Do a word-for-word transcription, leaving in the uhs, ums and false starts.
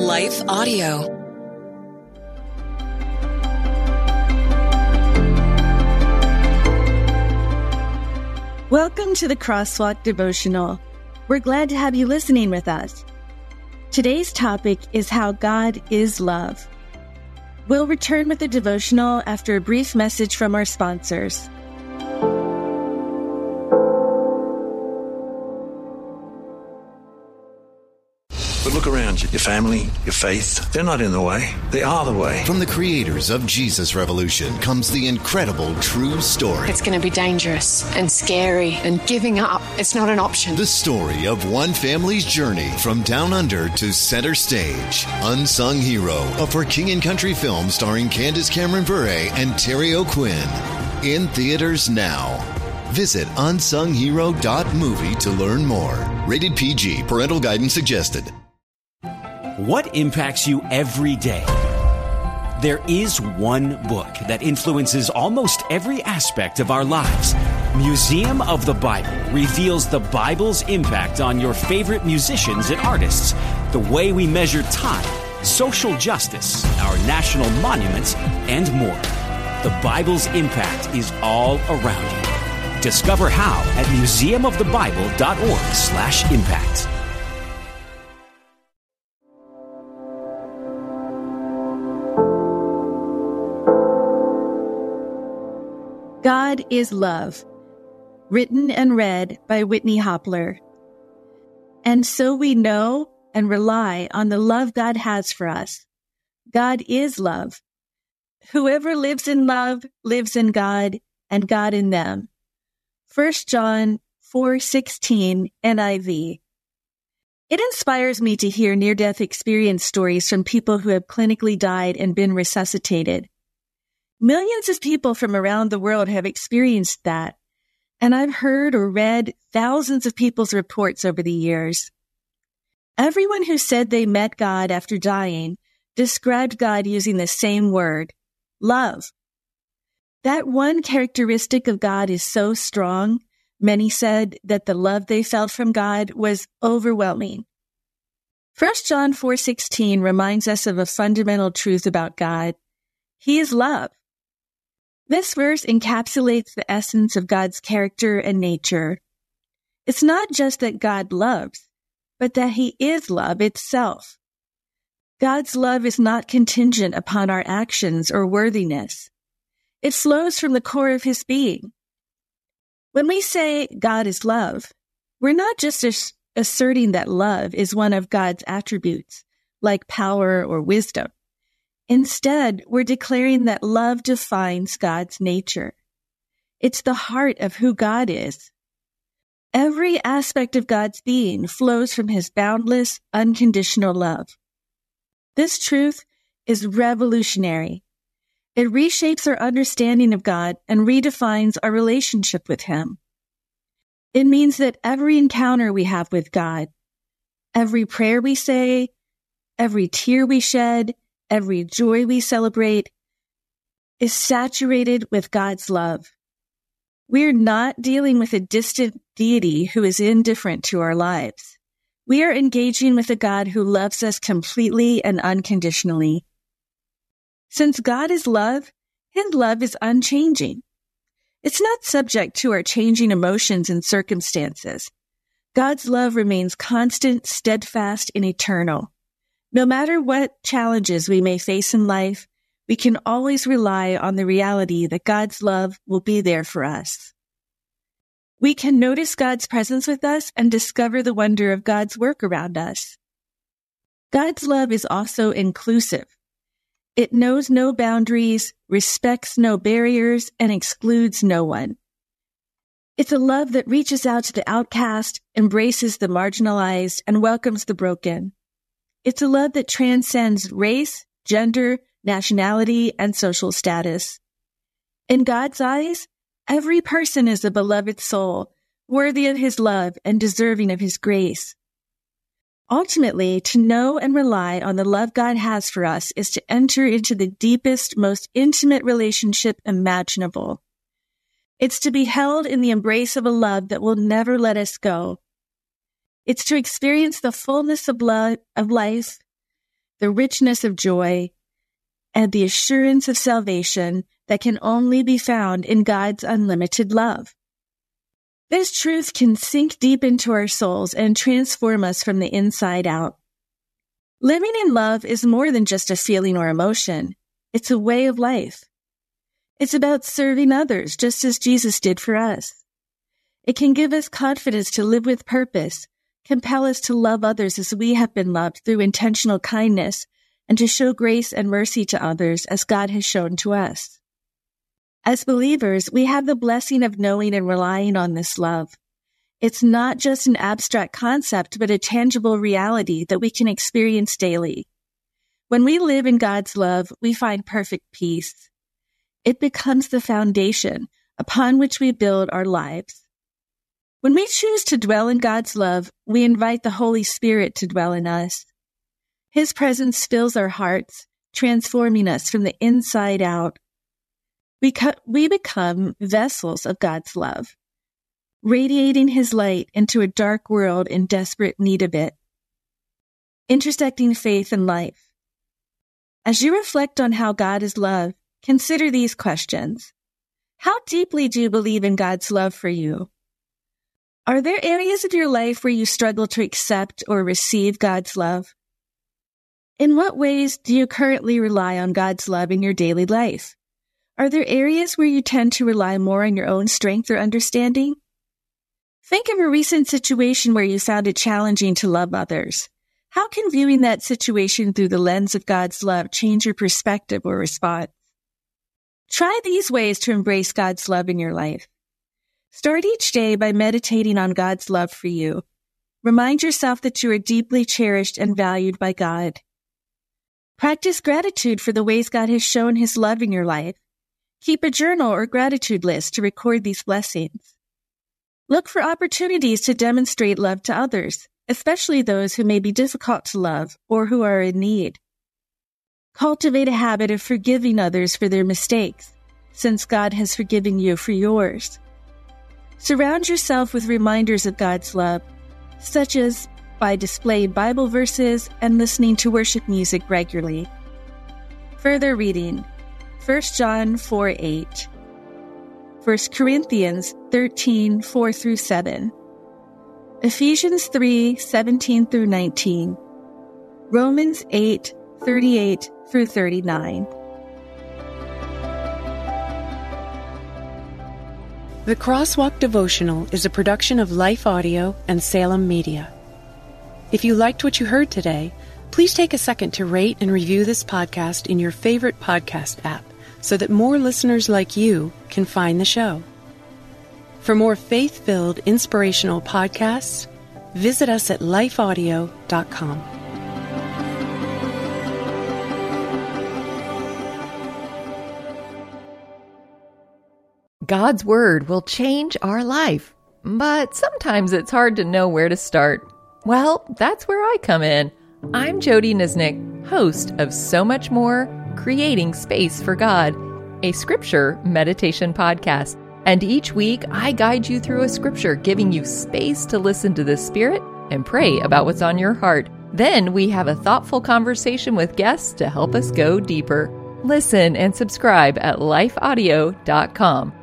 Life Audio. Welcome to the Crosswalk Devotional. We're glad to have you listening with us. Today's topic is how God is love. We'll return with the devotional after a brief message from our sponsors. But look around you. Your family, your faith, they're not in the way. They are the way. From the creators of Jesus Revolution comes the incredible true story. It's going to be dangerous and scary, and giving up, it's not an option. The story of one family's journey from down under to center stage. Unsung Hero, a For King and Country film starring Candace Cameron Bure and Terry O'Quinn. In theaters now. Visit unsung hero dot movie to learn more. Rated P G. Parental guidance suggested. What impacts you every day? There is one book that influences almost every aspect of our lives. Museum of the Bible reveals the Bible's impact on your favorite musicians and artists, the way we measure time, social justice, our national monuments, and more. The Bible's impact is all around you. Discover how at museum of the bible dot org slash impact. God is Love, written and read by Whitney Hopler. And so we know and rely on the love God has for us. God is love. Whoever lives in love lives in God, and God in them. First John four sixteen N I V. It inspires me to hear near-death experience stories from people who have clinically died and been resuscitated. Millions of people from around the world have experienced that, and I've heard or read thousands of people's reports over the years. Everyone who said they met God after dying described God using the same word, love. That one characteristic of God is so strong, many said that the love they felt from God was overwhelming. First John four sixteen reminds us of a fundamental truth about God. He is love. This verse encapsulates the essence of God's character and nature. It's not just that God loves, but that He is love itself. God's love is not contingent upon our actions or worthiness. It flows from the core of His being. When we say God is love, we're not just ass- asserting that love is one of God's attributes, like power or wisdom. Instead, we're declaring that love defines God's nature. It's the heart of who God is. Every aspect of God's being flows from His boundless, unconditional love. This truth is revolutionary. It reshapes our understanding of God and redefines our relationship with Him. It means that every encounter we have with God, every prayer we say, every tear we shed, every joy we celebrate, is saturated with God's love. We're not dealing with a distant deity who is indifferent to our lives. We are engaging with a God who loves us completely and unconditionally. Since God is love, His love is unchanging. It's not subject to our changing emotions and circumstances. God's love remains constant, steadfast, and eternal. No matter what challenges we may face in life, we can always rely on the reality that God's love will be there for us. We can notice God's presence with us and discover the wonder of God's work around us. God's love is also inclusive. It knows no boundaries, respects no barriers, and excludes no one. It's a love that reaches out to the outcast, embraces the marginalized, and welcomes the broken. It's a love that transcends race, gender, nationality, and social status. In God's eyes, every person is a beloved soul, worthy of His love and deserving of His grace. Ultimately, to know and rely on the love God has for us is to enter into the deepest, most intimate relationship imaginable. It's to be held in the embrace of a love that will never let us go. It's to experience the fullness of love, of life, the richness of joy, and the assurance of salvation that can only be found in God's unlimited love. This truth can sink deep into our souls and transform us from the inside out. Living in love is more than just a feeling or emotion. It's a way of life. It's about serving others just as Jesus did for us. It can give us confidence to live with purpose, compel us to love others as we have been loved through intentional kindness, and to show grace and mercy to others as God has shown to us. As believers, we have the blessing of knowing and relying on this love. It's not just an abstract concept, but a tangible reality that we can experience daily. When we live in God's love, we find perfect peace. It becomes the foundation upon which we build our lives. When we choose to dwell in God's love, we invite the Holy Spirit to dwell in us. His presence fills our hearts, transforming us from the inside out. We, co- we become vessels of God's love, radiating His light into a dark world in desperate need of it, intersecting faith and life. As you reflect on how God is love, consider these questions. How deeply do you believe in God's love for you? Are there areas of your life where you struggle to accept or receive God's love? In what ways do you currently rely on God's love in your daily life? Are there areas where you tend to rely more on your own strength or understanding? Think of a recent situation where you found it challenging to love others. How can viewing that situation through the lens of God's love change your perspective or response? Try these ways to embrace God's love in your life. Start each day by meditating on God's love for you. Remind yourself that you are deeply cherished and valued by God. Practice gratitude for the ways God has shown His love in your life. Keep a journal or gratitude list to record these blessings. Look for opportunities to demonstrate love to others, especially those who may be difficult to love or who are in need. Cultivate a habit of forgiving others for their mistakes, since God has forgiven you for yours. Surround yourself with reminders of God's love, such as by displaying Bible verses and listening to worship music regularly. Further reading, First John four eight, First Corinthians thirteen four through seven, Ephesians three seventeen through nineteen, Romans eight thirty-eight through thirty-nine. The Crosswalk Devotional is a production of Life Audio and Salem Media. If you liked what you heard today, please take a second to rate and review this podcast in your favorite podcast app so that more listeners like you can find the show. For more faith-filled, inspirational podcasts, visit us at life audio dot com. God's Word will change our life, but sometimes it's hard to know where to start. Well, that's where I come in. I'm Jody Nisnik, host of So Much More, Creating Space for God, a scripture meditation podcast. And each week, I guide you through a scripture, giving you space to listen to the Spirit and pray about what's on your heart. Then we have a thoughtful conversation with guests to help us go deeper. Listen and subscribe at life audio dot com.